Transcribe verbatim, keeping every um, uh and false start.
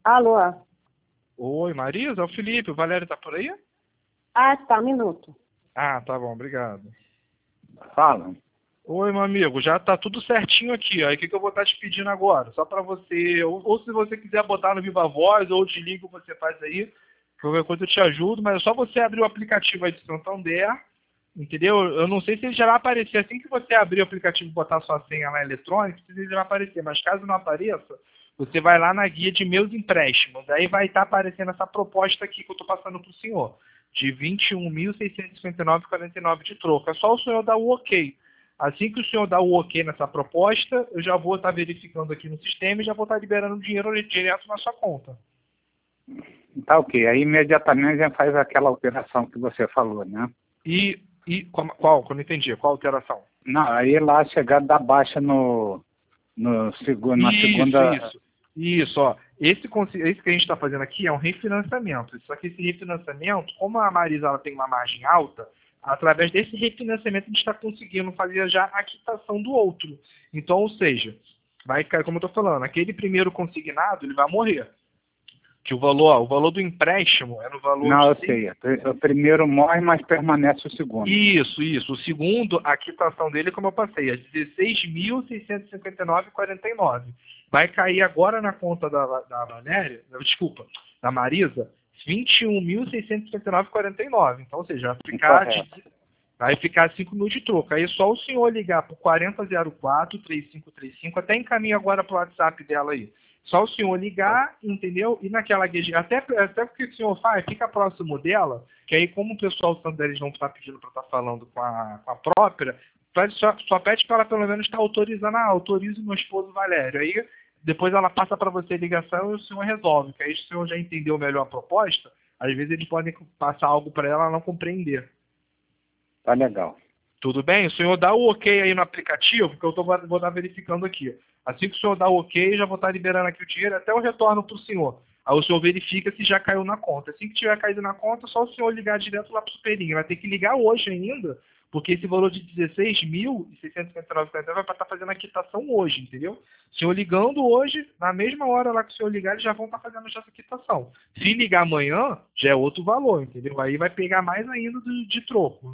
Alô? Oi, Marisa, é o Felipe, o Valério tá por aí? Ah, tá, um minuto. Ah, tá bom, obrigado. Fala. Oi, meu amigo, já tá tudo certinho aqui, ó. E o que, que eu vou estar te pedindo agora? Só pra você, ou, ou se você quiser botar no Viva Voz, ou te ligo, você faz aí, qualquer coisa eu te ajudo, mas é só você abrir o aplicativo aí de Santander, entendeu? Eu não sei se ele já vai aparecer, assim que você abrir o aplicativo e botar sua senha lá eletrônica, se ele já vai aparecer, mas caso não apareça, você vai lá na guia de meus empréstimos, aí vai estar aparecendo essa proposta aqui que eu estou passando para o senhor, de vinte e um mil seiscentos e cinquenta e nove reais e quarenta e nove centavos de troco. É só o senhor dar o ok. Assim que o senhor dá o ok nessa proposta, eu já vou estar verificando aqui no sistema e já vou estar liberando o dinheiro direto na sua conta. Tá ok. Aí imediatamente já faz aquela alteração que você falou, né? E, e qual, qual? Que eu não entendi. Qual alteração? Não, aí lá chegar da baixa no, no segundo, na Isso, segunda. isso. Isso, ó. Esse, consi- esse que a gente está fazendo aqui é um refinanciamento. Só que esse refinanciamento, como a Marisa ela tem uma margem alta, através desse refinanciamento a gente está conseguindo fazer já a quitação do outro. Então, ou seja, vai ficar, como eu estou falando, aquele primeiro consignado ele vai morrer. Que o valor, ó, o valor do empréstimo é no valor Não, eu de sei. O primeiro morre, mas permanece o segundo. Isso, isso. O segundo, a quitação dele, como eu passei, é dezesseis mil seiscentos e cinquenta e nove reais e quarenta e nove centavos. Vai cair agora na conta da, da Valéria, desculpa, da Marisa, vinte e um mil seiscentos e cinquenta e nove reais e quarenta e nove centavos. Então, ou seja, vai ficar, de, vai ficar cinco mil de troco. Aí é só o senhor ligar para o quatro zero quatro, três cinco três cinco, até encaminha agora para o WhatsApp dela aí. Só o senhor ligar, entendeu? E naquela guia, até, até porque o senhor faz, fica próximo dela, que aí como o pessoal do Santander não está pedindo para estar falando com a, com a própria, só, só pede para ela pelo menos estar autorizando, ah, autorize meu esposo Valério. Aí depois ela passa para você a ligação e o senhor resolve, que aí se o senhor já entendeu melhor a proposta, às vezes eles podem passar algo para ela não compreender. Tá legal. Tudo bem? O senhor dá o ok aí no aplicativo, que eu tô, vou estar verificando aqui. Assim que o senhor dá o ok, já vou estar liberando aqui o dinheiro, até eu retorno para o senhor. Aí o senhor verifica se já caiu na conta. Assim que tiver caído na conta, é só o senhor ligar direto lá para o Superinho. Vai ter que ligar hoje ainda, porque esse valor de dezesseis mil seiscentos e cinquenta e nove reais vai estar fazendo a quitação hoje, entendeu? O senhor ligando hoje, na mesma hora lá que o senhor ligar, eles já vão estar fazendo essa quitação. Se ligar amanhã, já é outro valor, entendeu? Aí vai pegar mais ainda de, de troco.